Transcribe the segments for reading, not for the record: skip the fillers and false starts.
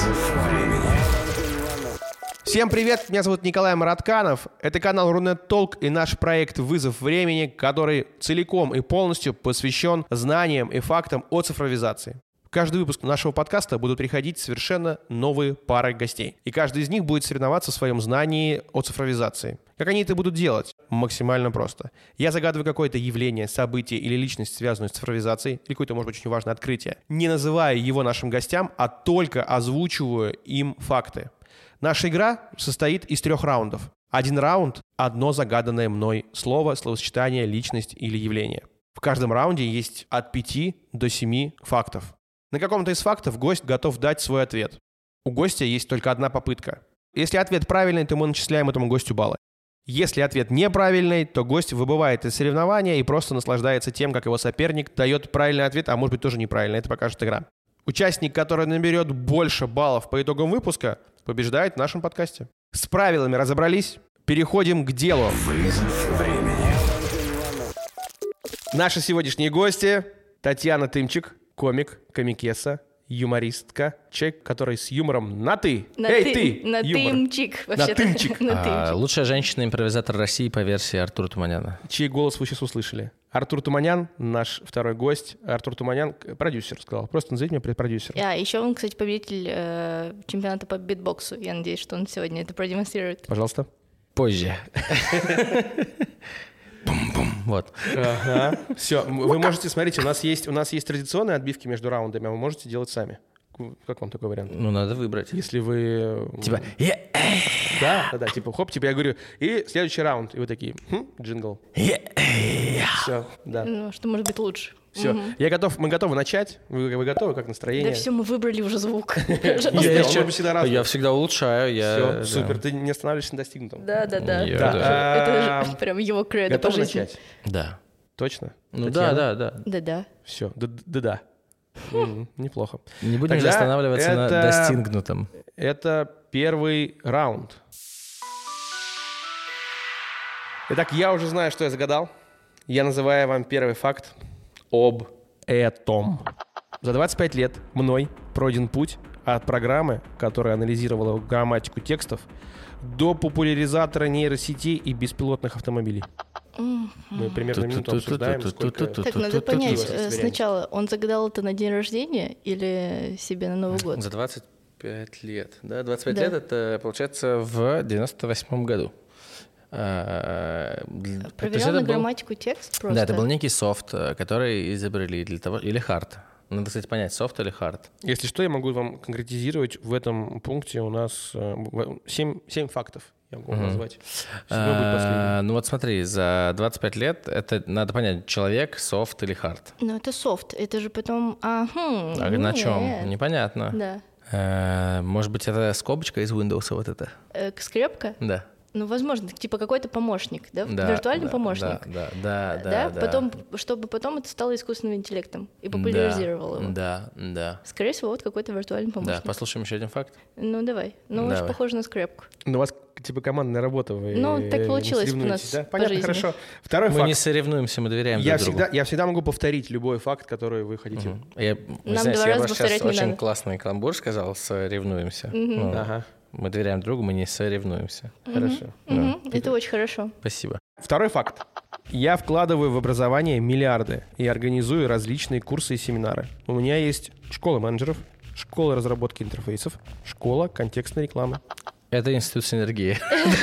Всем привет, меня зовут Николай Маратканов. Это канал Рунет Толк и наш проект «Вызов времени», который целиком и полностью посвящен знаниям и фактам о цифровизации. В каждый выпуск нашего подкаста будут приходить совершенно новые пары гостей. И каждый из них будет соревноваться в своем знании о цифровизации. Как они это будут делать? Максимально просто. Я загадываю какое-то явление, событие или личность, связанную с цифровизацией, или какое-то, может быть, очень важное открытие, не называя его нашим гостям, а только озвучиваю им факты. Наша игра состоит из 3 раундов. 1 раунд – одно загаданное мной слово, словосочетание, личность или явление. В каждом раунде есть от 5 до 7 фактов. На каком-то из фактов гость готов дать свой ответ. У гостя есть только одна попытка. Если ответ правильный, то мы начисляем этому гостю баллы. Если ответ неправильный, то гость выбывает из соревнования и просто наслаждается тем, как его соперник дает правильный ответ, а может быть тоже неправильный. Это покажет игра. Участник, который наберет больше баллов по итогам выпуска, побеждает в нашем подкасте. С правилами разобрались? Переходим к делу. Вызов времени. Наши сегодняшние гости: Татьяна Тымчик, комик, комикесса, юмористка, человек, который с юмором на «ты». Ты! На Юмор. тымчик. На тымчик. Лучшая женщина-импровизатор России по версии Артура Туманяна. Чей голос вы сейчас услышали? Артур Туманян, наш второй гость. Артур Туманян, продюсер, сказал. Просто назовите меня продюсером. Еще он, кстати, победитель чемпионата по битбоксу. Я надеюсь, что он сегодня это продемонстрирует. Пожалуйста. Позже. Бум-бум. Вот. Ага. Все, вы можете, смотрите, у нас есть традиционные отбивки между раундами, а вы можете делать сами. Как вам такой вариант? Ну, надо выбрать. Если вы... Типа... Да, типа хоп, типа я говорю, и следующий раунд. И вы такие, джингл. Все, да. Ну, что может быть лучше? Все, мы готовы начать. Вы готовы, как настроение? Да все, мы выбрали уже звук. Я всегда улучшаю. Все, супер, ты не останавливаешься на достигнутом. Да. Да. Это же прям его кредо по Готовы жизни. начать? Да. Точно? Ну Татьяна? да. Все, да. Неплохо. Не будем же Тогда останавливаться на достигнутом. Это первый раунд. Итак, я уже знаю, что я загадал. Я называю вам первый факт об этом. За 25 лет мной пройден путь от программы, которая анализировала грамматику текстов, до популяризатора нейросетей и беспилотных автомобилей. Мы примерно минуту обсуждаем, сколько... Так, надо понять, есть сначала он загадал это на день рождения или себе на Новый год? За 25 лет. Да, 25 лет это, получается, в 98-м году. Проверял на грамматику текст просто? Да, это был некий софт, который изобрели для того... Или хард. Надо, кстати, понять, софт или хард. Если что, я могу вам конкретизировать. В этом пункте у нас 7 фактов. Я могу вам назвать. Ну вот смотри, за 25 лет это надо понять, человек, софт или хард. Ну это софт, это же потом... На чем? Непонятно. Да. Может быть, это скобочка из Windows вот это? Скрепка? Да. Ну, возможно, типа какой-то помощник, да? Виртуальный помощник. Да. Потом, чтобы потом это стало искусственным интеллектом и популяризировало его. Да. Скорее всего, вот какой-то виртуальный помощник. Да, послушаем еще один факт. Ну, давай. Ну, очень похоже на скрепку. Ну, у вас типа командная работа. Вы так получилось у нас да? по Понятно, жизни. Хорошо. Второй мы факт. Не соревнуемся, мы доверяем друг другу. Я всегда могу повторить любой факт, который вы хотите. Я просто сейчас очень классный каламбур сказал, соревнуемся. Ага. Мы доверяем другу, мы не соревнуемся. Хорошо. Это очень хорошо. Спасибо. Второй факт. Я вкладываю в образование миллиарды и организую различные курсы и семинары. У меня есть школа менеджеров, школа разработки интерфейсов, школа контекстной рекламы. Это институт синергии.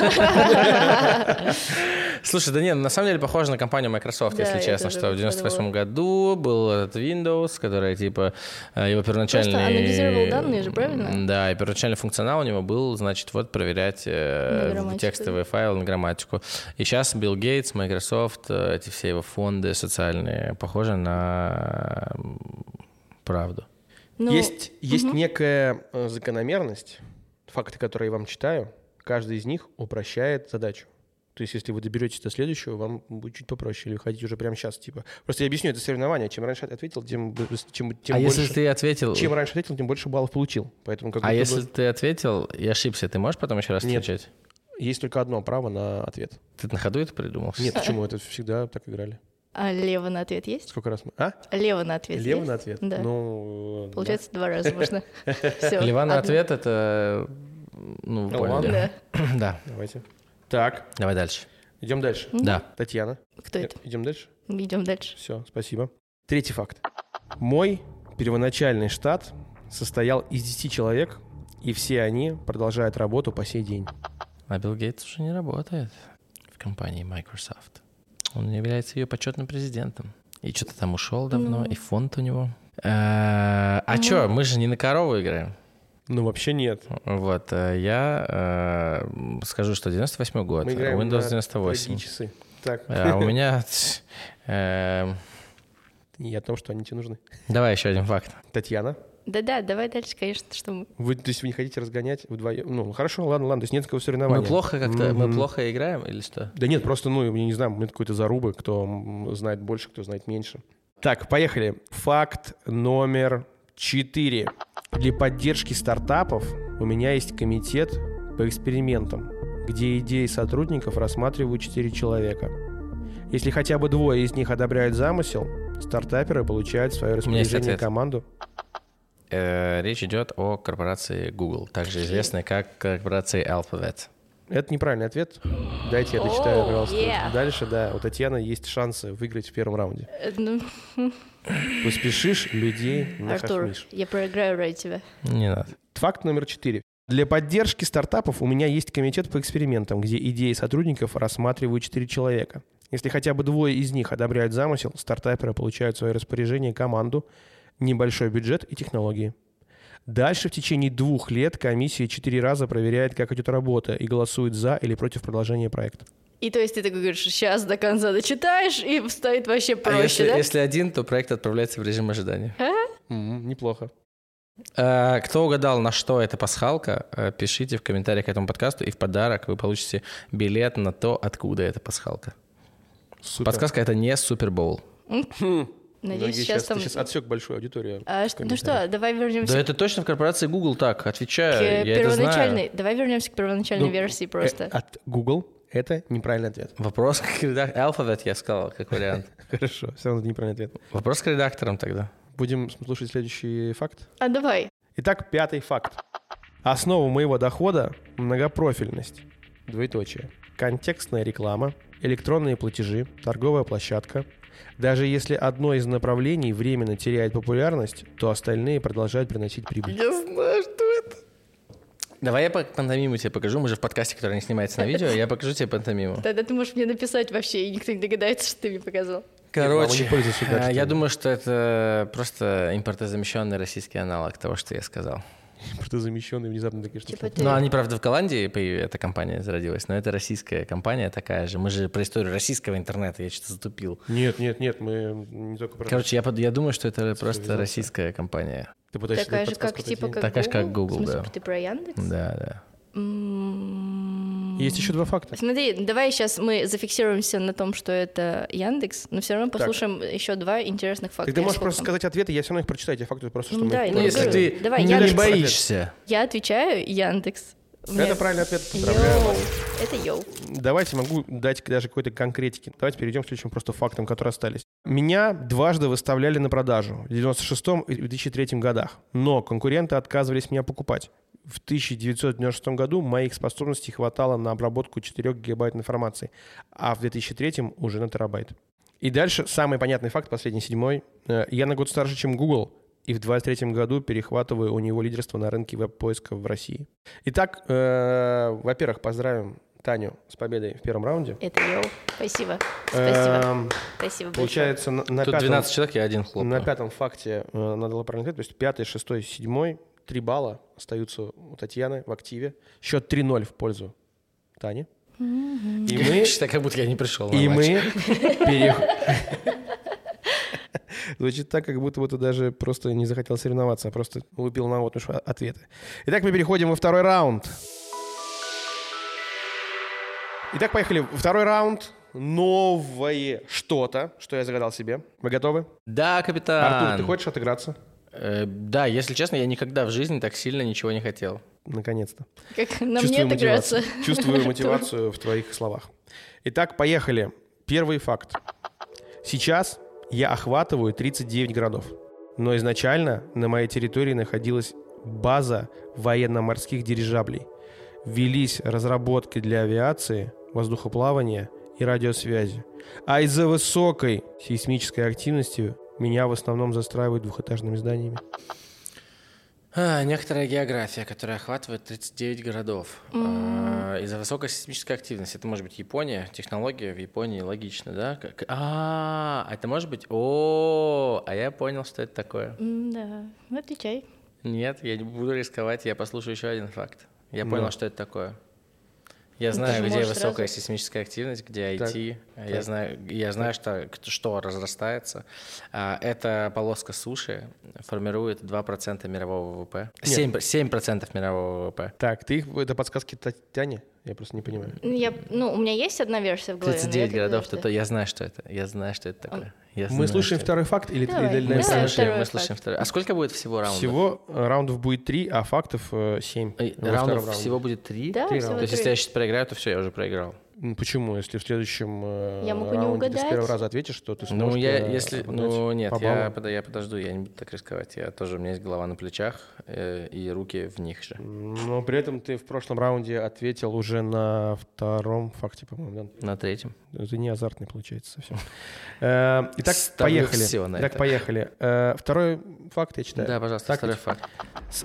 Слушай, да нет, на самом деле похоже на компанию Microsoft, Да, если честно, что в 98 году был этот Windows, который типа его первоначальный... Просто анализировал данные же, правильно? Да, и первоначальный функционал у него был, значит, вот проверять текстовые файлы на грамматику. И сейчас Билл Гейтс, Microsoft, эти все его фонды социальные похожи на правду. Есть некая закономерность, факты, которые я вам читаю, каждый из них упрощает задачу. То есть, если вы доберетесь до следующего, вам будет чуть попроще, или вы хотите уже прямо сейчас, типа. Просто я объясню, это соревнование. Чем раньше ответил, тем больше... Если ты ответил... Чем раньше ответил, тем больше баллов получил. Поэтому, если ты ответил и ошибся, ты можешь потом еще раз отвечать? Есть только одно право на ответ. Ты на ходу это придумал? Нет, почему? Это всегда так играли. А лево на ответ есть? Сколько раз мы... А? Лево на ответ Лево есть? на ответ? Да. Ну, Получается, 2 раза можно. Всё, Лева на одно. ответ — это... Ну, вы Ладно. поняли. Да. Да. Давайте. Так, Давай дальше. идем дальше. Да. Татьяна. Кто это? Идем дальше? Идем дальше. Все, спасибо. Третий факт. Мой первоначальный штат состоял из 10 человек, и все они продолжают работу по сей день. А Билл Гейтс уже не работает в компании Microsoft. Он является ее почетным президентом. И что-то там ушел давно, и фонд у него. А что, мы же не на корову играем. Ну, вообще нет. Вот, я скажу, что 98 год, Мы играем Windows на 98. дорогие часы. Так, А у меня... и о том, что они тебе нужны. Давай еще один факт. Татьяна, Да-да, давай дальше, конечно, что мы... вы, то есть вы не хотите разгонять вдвоем? Ну, хорошо, ладно, то есть нет такого соревнования. Мы плохо как-то, мы Мгм. плохо играем или что? Да нет, просто, ну, я не знаю, нет какой-то зарубы, кто знает больше, кто знает меньше. Так, поехали. Факт номер 4. Для поддержки стартапов у меня есть комитет по экспериментам, где идеи сотрудников рассматривают 4 человека. Если хотя бы 2 из них одобряют замысел, стартаперы получают в свое меня есть распоряжение ответ. команду. Речь идет о корпорации Google, также известной как корпорации Alphabet. Это неправильный ответ. Дайте я дочитаю, Оу, пожалуйста. yeah. Дальше, да, у Татьяны есть шансы выиграть в первом раунде. Ну, Поспешишь, людей Артур, нахохмишь. я проиграю ради тебя. Не надо. Факт номер 4. Для поддержки стартапов у меня есть комитет по экспериментам, где идеи сотрудников рассматривают 4 человека. Если хотя бы 2 из них одобряют замысел, стартаперы получают в свое распоряжение команду, небольшой бюджет и технологии. Дальше в течение 2 лет комиссия 4 раза проверяет, как идет работа, и голосует за или против продолжения проекта. И то есть ты такой говоришь, сейчас до конца дочитаешь, и стоит вообще А проще, да? если один, то проект отправляется в режим ожидания. Неплохо. Кто угадал, на что эта пасхалка, пишите в комментариях к этому подкасту, и в подарок вы получите билет на то, откуда эта пасхалка. Супер. Подсказка — это не Супербоул. Надеюсь, Многие сейчас там... Ты сейчас отсек большую аудиторию. А, в ну что, давай вернемся Да это точно в корпорации Google так, к отвечаю, я это первоначальной. знаю. Давай вернемся к первоначальной Ну, версии просто. От Google это неправильный ответ. Вопрос к редакторам. Alphabet я сказал, как вариант. Хорошо, все равно это неправильный ответ. Вопрос к редакторам тогда. Будем слушать следующий факт. А давай. Итак, 5-й факт. Основа моего дохода – многопрофильность. Двоеточие. Контекстная реклама, электронные платежи, торговая площадка. Даже если одно из направлений временно теряет популярность, то остальные продолжают приносить прибыль. Я знаю, что это. Давай я пантомиму тебе покажу. Мы же в подкасте, который не снимается на видео. Я покажу тебе пантомиму. Тогда ты можешь мне написать вообще, и никто не догадается, что ты мне показал. Короче, не пользуйся гаджетами. я думаю, что это просто импортозамещенный российский аналог того, что я сказал. Импортозамещенные внезапно такие штуки. Типа ты... Ну, они, правда, в Голландии эта компания зародилась, но это российская компания такая же. Мы же про историю российского интернета, я что-то затупил. Нет, мы не только про... Короче, я думаю, что это просто российская компания. Ты пытаешься Такая дать же, как подсказку типа Татьяне? как Такая же, как Google, В смысле, да. ты про Яндекс? Да. Есть еще 2 факта. Смотри, давай сейчас мы зафиксируемся на том, что это Яндекс, но все равно послушаем еще 2 интересных факта. Так ты можешь Сколько просто там? сказать ответы, я все равно их прочитаю, эти факты просто, что Ну мы... да, их ну, Если проговорили. ты Давай, не Яндекс. боишься. Я отвечаю Яндекс. У меня- Это правильный ответ, поздравляю. Йоу. Это йоу. Давайте могу дать даже какой-то конкретики. Давайте перейдем к следующим просто фактам, которые остались. Меня дважды выставляли на продажу в 96-м и 2003 годах, но конкуренты отказывались меня покупать. В 1996 году моих способностей хватало на обработку 4 гигабайт информации, а в 2003 уже на терабайт. И дальше самый понятный факт, последний, 7-й. Я на год старше, чем Google, и в 2023 году перехватываю у него лидерство на рынке веб-поиска в России. Итак, во-первых, поздравим Таню с победой в первом раунде. Это йоу. Спасибо. Спасибо. Спасибо большое. Получается, на Тут пятом... 12 человек, я один хлопаю. На 5-м факте надо было правильный ответ, то есть 5-й, 6-й, 7-й, 3 балла остаются у Татьяны в активе. Счет 3-0 в пользу Тани. И мы... Считай, как будто я не пришел. И мы... Звучит так, как будто бы ты даже просто не захотел соревноваться, а просто лупил на вот ответы. Итак, мы переходим во второй раунд. Итак, поехали. Второй раунд. Новое что-то, что я загадал себе. Вы готовы? Да, капитан. Артур, ты хочешь отыграться? Да, если честно, я никогда в жизни так сильно ничего не хотел. Наконец-то. Как на мне отыграться. Чувствую мотивацию в твоих словах. Итак, поехали. Первый факт. Сейчас я охватываю 39 городов. Но изначально на моей территории находилась база военно-морских дирижаблей. Велись разработки для авиации, воздухоплавания и радиосвязи. А из-за высокой сейсмической активности меня в основном застраивают двухэтажными зданиями. Некоторая география, которая охватывает 39 городов. Из-за высокой сейсмической активности. Это может быть Япония, технология в Японии, логично, да? Это может быть... а я понял, что это такое. Да, отвечай. Нет, я не буду рисковать, я послушаю еще один факт. Я понял, что это такое. Я знаю, где высокая сейсмическая активность, где IT. Я знаю, что разрастается. Эта полоска суши формирует 2% мирового ВВП. 7% мирового ВВП. Так, это подсказки Тане? Я просто не понимаю. У меня есть одна версия в голове. 39 городов, я знаю, что это. Я знаю, что это такое. Мы слушаем второй факт или мы слушаем второй. А сколько будет всего раундов? Всего раундов будет 3, а фактов 7. Раундов всего будет 3? Да, всего 3. То есть, если я сейчас проиграю, то все, я уже проиграл. Почему? Если в следующем раунде не ты угадать. с первого раза ответишь, то ты сможешь нет, по баллам. я подожду, я не буду так рисковать. У меня есть голова на плечах и руки в них же. Но при этом ты в прошлом раунде ответил уже на втором факте, по-моему, да? На третьем. Это не азартный получается совсем. Итак, поехали. Второй факт я читаю. Да, пожалуйста, второй факт. С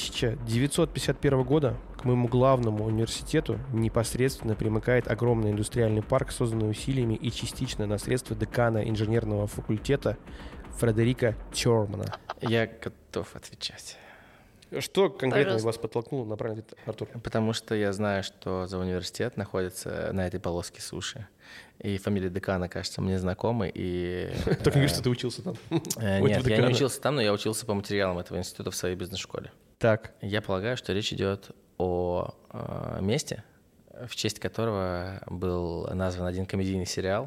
1951 года к моему главному университету непосредственно примыкает огромный индустриальный парк, созданный усилиями и частично на средства декана инженерного факультета Фредерика Тёрмана. Я готов отвечать. Что конкретно вас подтолкнуло на правильный ответ, Артур? Потому что я знаю, что за университет находится на этой полоске суши. И фамилия декана, кажется, мне знакомы. Только не говоришь, что ты учился там. Нет, я не учился там, но я учился по материалам этого института в своей бизнес-школе. Так. Я полагаю, что речь идет о месте, в честь которого был назван один комедийный сериал.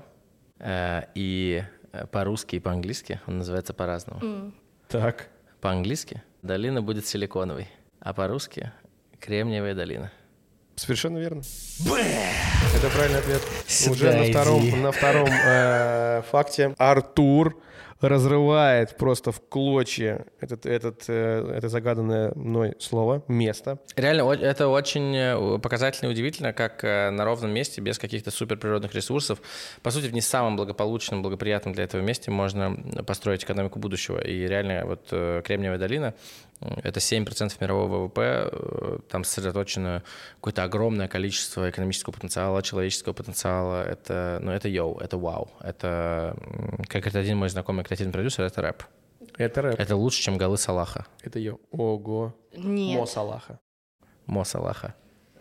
И по-русски и по-английски он называется по-разному. Так. По-английски долина будет силиконовой, а по-русски кремниевая долина. Совершенно верно. Это правильный ответ. Уже на втором факте Артур разрывает просто в клочья это загаданное мной слово, место. Реально, это очень показательно и удивительно, как на ровном месте, без каких-то суперприродных ресурсов, по сути, в не самом благополучном, благоприятном для этого месте можно построить экономику будущего. И реально, вот Кремниевая долина — это 7% мирового ВВП, там сосредоточено какое-то огромное количество экономического потенциала, человеческого потенциала. Это йоу, это вау. Это, как говорит один мой знакомый креативный продюсер, это рэп. Это рэп. Это лучше, чем голы Салаха. Это йоу. Ого. Нет. Мо Салаха.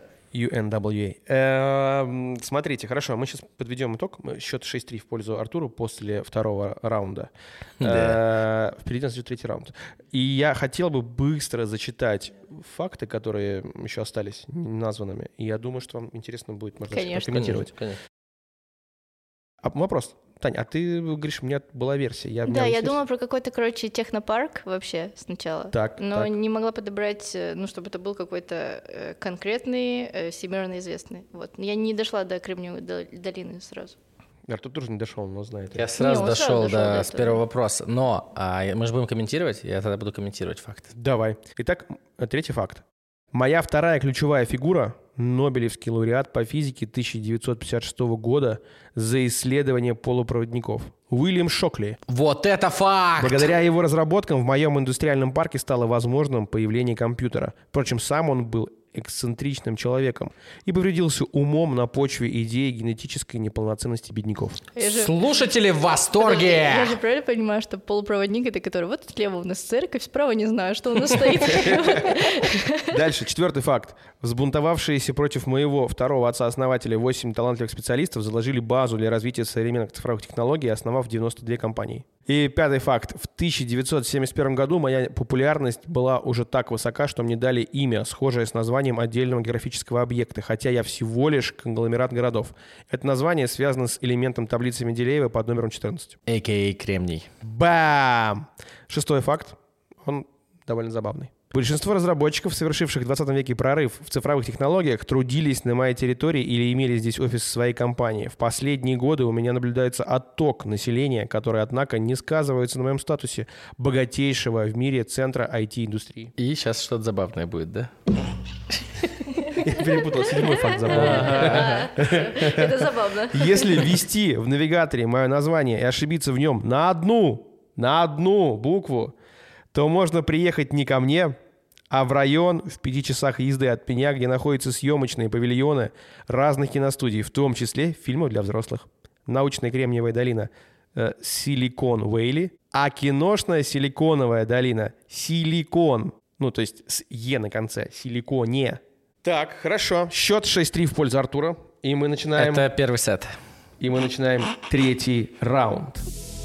UNWA. Смотрите, хорошо, мы сейчас подведем итог. Счет 6-3 в пользу Артура после второго раунда. Впереди нас идет третий раунд. И я хотел бы быстро зачитать факты, которые еще остались названными. И я думаю, что вам интересно будет, можно прокомментировать. Конечно. Вопрос. Таня, а ты говоришь, у меня была версия. Я думала про какой-то, технопарк вообще сначала. Но не могла подобрать, чтобы это был какой-то конкретный, всемирно известный. Вот. Я не дошла до Кремниевой долины сразу. Артур тоже не дошел, но знает. Я сразу дошел с первого вопроса. Но мы же будем комментировать, я тогда буду комментировать факты. Давай. Итак, третий факт. Моя вторая ключевая фигура — Нобелевский лауреат по физике 1956 года за исследование полупроводников. Уильям Шокли. Вот это факт! Благодаря его разработкам в моем индустриальном парке стало возможным появление компьютера. Впрочем, сам он был эксцентричным человеком и повредился умом на почве идеи генетической неполноценности бедняков. Слушатели в восторге! Я же правильно понимаю, что полупроводник — это который вот слева у нас церковь, справа не знаю, что у нас стоит. Дальше, четвертый факт. Взбунтовавшиеся против моего второго отца-основателя 8 талантливых специалистов заложили базу для развития современных цифровых технологий, основав 92 компании. И пятый факт. В 1971 году моя популярность была уже так высока, что мне дали имя, схожее с названием отдельного географического объекта, хотя я всего лишь конгломерат городов. Это название связано с элементом таблицы Менделеева под номером 14. А.к.а. Кремний. Бам! Шестой факт. Он довольно забавный. Большинство разработчиков, совершивших в 20 веке прорыв в цифровых технологиях, трудились на моей территории или имели здесь офис своей компании. В последние годы у меня наблюдается отток населения, который, однако, не сказывается на моем статусе богатейшего в мире центра IT-индустрии. И сейчас что-то забавное будет, да? Я перепутал, 7-й факт забавный. Это забавно. Если ввести в навигаторе мое название и ошибиться в нем на одну букву, то можно приехать не ко мне, а в район в 5 часах езды от меня, где находятся съемочные павильоны разных киностудий, в том числе фильмов для взрослых. Научная Кремниевая долина Силикон Вейли, а киношная Силиконовая долина Силикон. Ну, то есть с «е» на конце. Силиконе. Так, хорошо. Счет 6-3 в пользу Артура. И мы начинаем... Это первый сет. И мы начинаем 3-й раунд.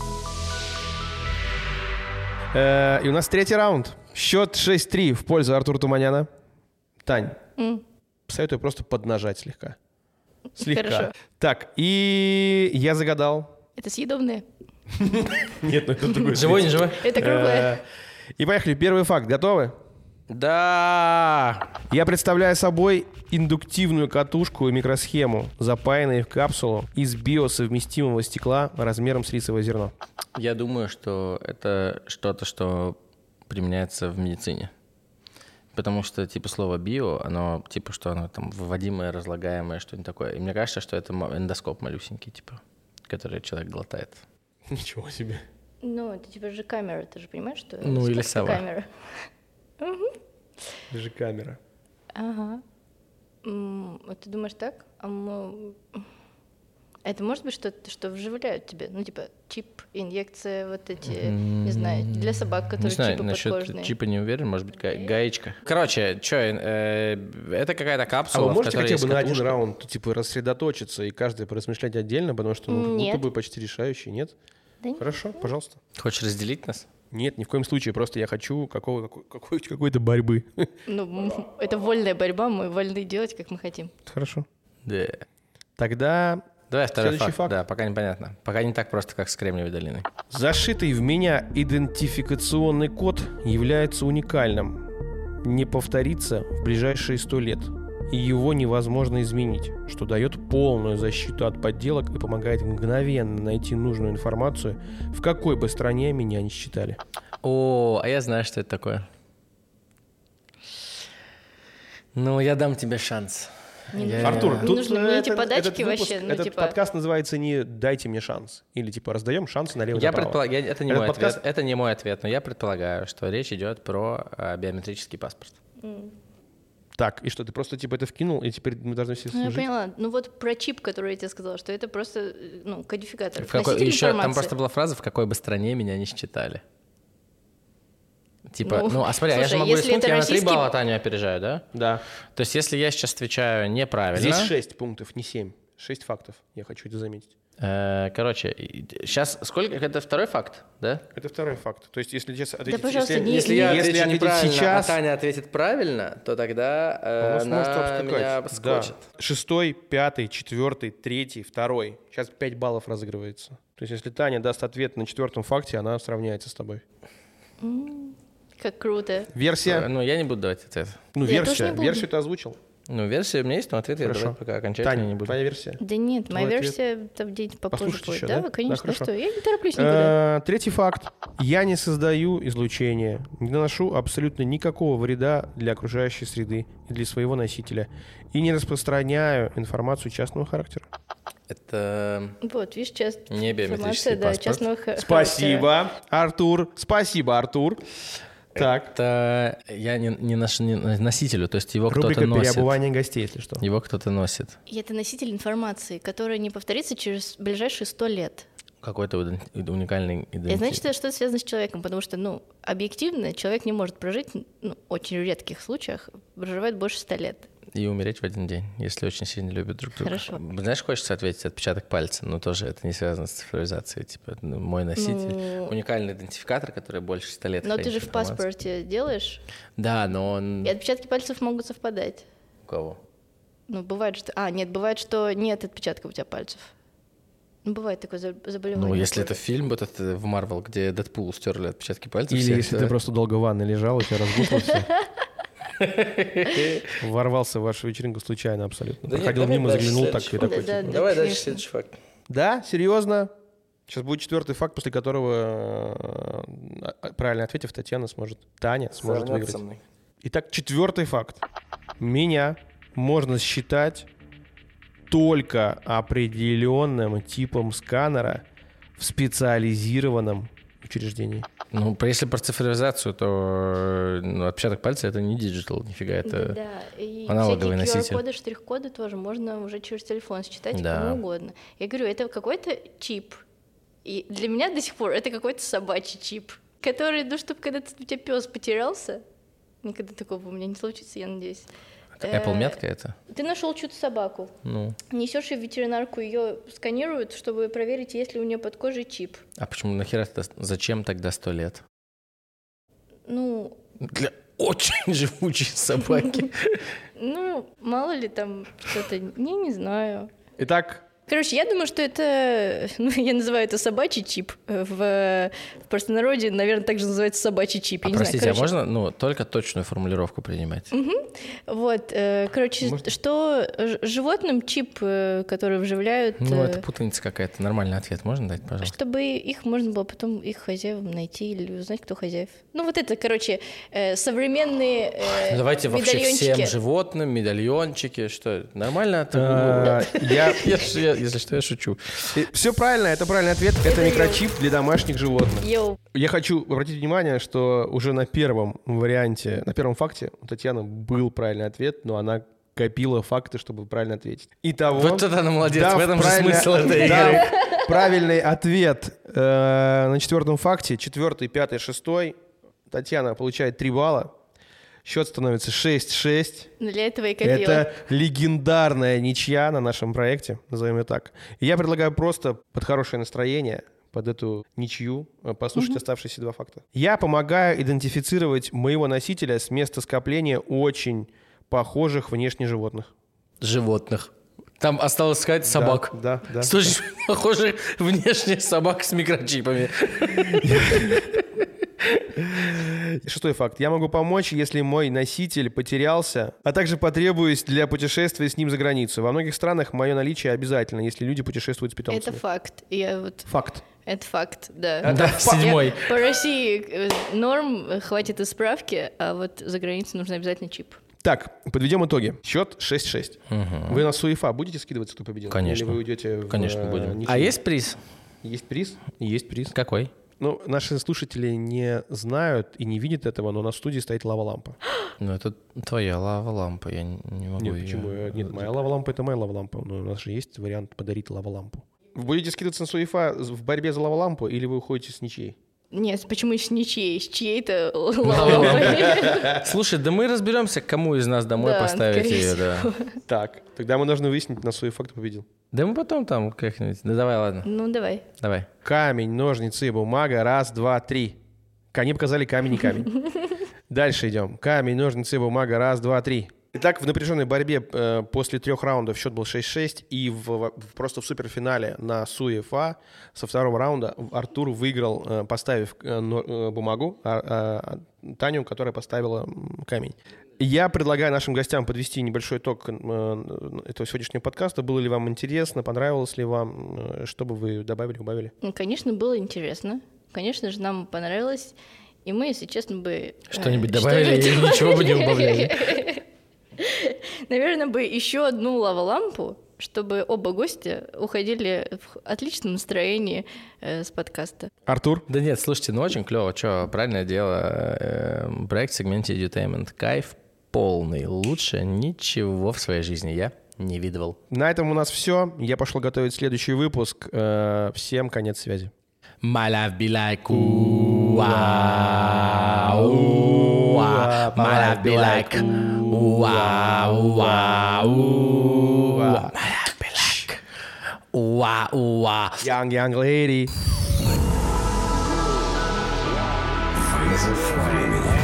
И у нас 3-й раунд. Счет 6-3 в пользу Артура Туманяна. Тань, советую просто поднажать слегка. Хорошо. Так, и я загадал. Это съедобное? Нет, ну это другой. Живой, не живой? Это круглое. И поехали. Первый факт. Готовы? Да. Я представляю собой индуктивную катушку и микросхему, запаянные в капсулу из биосовместимого стекла размером с рисовое зерно. Я думаю, что это что-то, что применяется в медицине. Потому что, типа, слово «био», оно, типа, что оно там выводимое, разлагаемое, что-нибудь такое. И мне кажется, что это эндоскоп малюсенький, типа, который человек глотает. Ничего себе. Ну, это типа же камера, ты же понимаешь, что... Ну, или сова. Камера. Это же камера. Ага. Ты думаешь так? Это может быть что-то, что вживляют тебе? Ну, типа чип, инъекция, вот эти, не знаю, для собак, которые чипы подкожные. Не знаю, насчет чипа не уверен, может быть, гаечка. Короче, что, это какая-то капсула, а вы можете хотя бы на катушка? один раунд, типа, рассредоточиться и каждый поразмышлять отдельно, потому что, ну, как будто бы почти решающий, нет? Да Хорошо, нет. пожалуйста. Хочешь разделить нас? Нет, ни в коем случае, просто я хочу какой-то борьбы. Ну, это вольная борьба, мы вольны делать, как мы хотим. Хорошо. Да. Тогда Давай второй следующий факт. Да, пока непонятно. Пока не так просто, как с Кремниевой долиной. Зашитый в меня идентификационный код является уникальным. Не повторится в ближайшие 100 лет. И его невозможно изменить, что дает полную защиту от подделок и помогает мгновенно найти нужную информацию, в какой бы стране меня ни считали. О, а я знаю, что это такое. Ну, я дам тебе шанс. Артур, тут нужно мне эти подачки вообще. Этот подкаст называется не «Дайте мне шанс». Или типа раздаем шансы налево и направо. Это не мой ответ. Это не мой ответ, но я предполагаю, что речь идет про биометрический паспорт. Так, и что, ты просто типа это вкинул, и теперь мы должны все служить? Я поняла. Ну вот про чип, который я тебе сказала, что это просто кодификатор. Еще там просто была фраза, в какой бы стране меня не считали. Типа, смотри, слушай, я же могу рискнуть, я на 3 балла Таню опережаю, да? Да. То есть если я сейчас отвечаю неправильно... Здесь 6 пунктов, не 7. 6 фактов, я хочу это заметить. Короче, сейчас сколько? Это второй факт, да? Это второй факт. То есть если ответить... Да, пожалуйста, если я отвечу неправильно, сейчас, а Таня ответит правильно, то тогда она меня обскочит. Да. 6, 5, 4, 3, 2. Сейчас 5 баллов разыгрывается. То есть если Таня даст ответ на 4-м факте, она сравняется с тобой. Как круто. Версия? Ну, я не буду давать ответ. Ну, версия. Версию ты озвучил. Ну, версия у меня есть, но ответ я давать пока окончательно Таня, не буду. твоя версия? Да нет, моя версия там где-нибудь попозже будет. Да, конечно, что? Я не тороплюсь никуда. 3-й факт. Я не создаю излучение, не наношу абсолютно никакого вреда для окружающей среды и для своего носителя. И не распространяю информацию частного характера. Это... Вот, видишь, не биометрический паспорт. Частного характера. Спасибо, Артур. Спасибо, Артур. Так. Это я не носителю, то есть его рубрика кто-то носит. Рубрика переобувания гостей, если что. Его кто-то носит. И это носитель информации, которая не повторится через ближайшие 100 лет. Какой-то уникальный идентификатор. Это значит, что это связано с человеком, потому что, объективно, человек не может прожить, очень редких случаях, проживает больше 100 лет. И умереть в один день, если очень сильно любят друг друга. Хорошо. Знаешь, хочется ответить отпечаток пальца, но тоже это не связано с цифровизацией. Типа, мой носитель, уникальный идентификатор, который больше 100 лет. Но ты же в паспорте делаешь? Да, но он... И отпечатки пальцев могут совпадать. У кого? Бывает, что... бывает, что нет отпечатков у тебя пальцев. Бывает такое заболевание. Ну, если это фильм вот этот в Марвел, где Дэдпулу стерли отпечатки пальцев. Или если ты просто долго в ванной лежал, у тебя разбухался. Ворвался в вашу вечеринку случайно абсолютно. Проходил мимо, заглянул так и такой. Давай дальше следующий факт. Да, серьезно? Сейчас будет 4-й факт, после которого, правильно ответив, Таня сможет выиграть. Итак, 4-й факт. Меня можно считать только определенным типом сканера в специализированном учреждении. Ну, если про цифровизацию, то отпечаток пальца — это не диджитал, нифига, это аналоговый носитель. QR-коды, штрих-коды тоже можно уже через телефон считать кому угодно. Я говорю, это какой-то чип. И для меня до сих пор это какой-то собачий чип, который, чтобы когда у тебя пес потерялся, никогда такого у меня не случится, я надеюсь. Apple метка это? Ты нашел чью-то собаку. Несешь ее в ветеринарку, ее сканируют, чтобы проверить, есть ли у нее под кожей чип. А почему нахера зачем тогда 100 лет? Ну... Для очень живучей собаки. Ну, мало ли там что-то, не знаю. Итак... Короче, я думаю, что это, я называю это собачий чип. В простонародье, наверное, также называется собачий чип. Я простите, а можно только точную формулировку принимать? Вот, короче, что животным чип, который вживляют... это путаница какая-то. Нормальный ответ можно дать, пожалуйста? Чтобы их можно было потом их хозяевам найти или узнать, кто хозяев. Вот это, короче, современные давайте вообще всем животным медальончики. Что, нормально? Если что, я шучу. Все правильно, это правильный ответ. Это микрочип для домашних животных. Я хочу обратить внимание, что уже на первом варианте, на первом факте у Татьяны был правильный ответ, но она копила факты, чтобы правильно ответить. Итого, вот это она молодец, в этом же смысл этой игры. Правильный ответ на 4-м факте, 4-й, 5-й, 6-й. Татьяна получает 3 балла. Счет становится 6-6. Для этого и копила. Это легендарная ничья на нашем проекте, назовем ее так. И я предлагаю просто под хорошее настроение, под эту ничью, послушать оставшиеся 2 факта. Я помогаю идентифицировать моего носителя с места скопления очень похожих внешне животных. Животных. Там осталось сказать собак. Да. 100 похожих внешне собак с микрочипами. 6-й факт. Я могу помочь, если мой носитель потерялся, а также потребуюсь для путешествия с ним за границу. Во многих странах мое наличие обязательно, если люди путешествуют с питомцами. Это факт. Факт. Это факт, да. Это 7-й. По России норм, хватит и справки, а вот за границей нужно обязательно чип. Так, подведем итоги. Счет 6-6. Вы на СУЕФА будете скидываться, кто победил? Конечно. Или вы уйдете Конечно, будем. А есть приз? Есть приз? Есть приз. Какой? Ну, наши слушатели не знают и не видят этого, но на студии стоит лава-лампа. Ну, это твоя лава-лампа, я не могу ее... Почему? Нет, моя лава-лампа — это моя лава-лампа. Но у нас же есть вариант подарить лава-лампу. Вы будете скидываться на СУЕФА в борьбе за лава-лампу или вы уходите с ничьей? Нет, почему с ничьей? С чьей-то лава-лампой? Слушай, да мы разберемся, кому из нас домой поставить ее. Так, тогда мы должны выяснить, на СУЕФА кто победил. Да мы потом там как-нибудь. Да давай, ладно. Ну, давай. Камень, ножницы, бумага. 1, 2, 3. Они показали камень и камень. Дальше идем. Камень, ножницы, бумага. 1, 2, 3. Итак, в напряженной борьбе после 3 раундов счет был 6-6. И просто в суперфинале на СУЕФА со 2-го раунда Артур выиграл, поставив бумагу, Таню, которая поставила камень. Я предлагаю нашим гостям подвести небольшой итог этого сегодняшнего подкаста. Было ли вам интересно, понравилось ли вам, что бы вы добавили, убавили? Конечно, было интересно. Конечно же, нам понравилось. И мы, если честно, бы... Что-нибудь добавили или ничего бы не убавляли? Наверное, бы еще одну лава-лампу, чтобы оба гостя уходили в отличном настроении с подкаста. Артур? Да нет, слушайте, очень клево. Что, правильное дело. Проект в сегменте Edutainment. Кайф полный. Лучше ничего в своей жизни я не видывал. На этом у нас все. Я пошел готовить следующий выпуск. Всем конец связи. My life be like ooh, ah, ooh, ah. My life be like ooh, ah, ooh, ah, ooh, ah. My life be like ooh, ah, ooh, ah. Young lady. Вызов времени.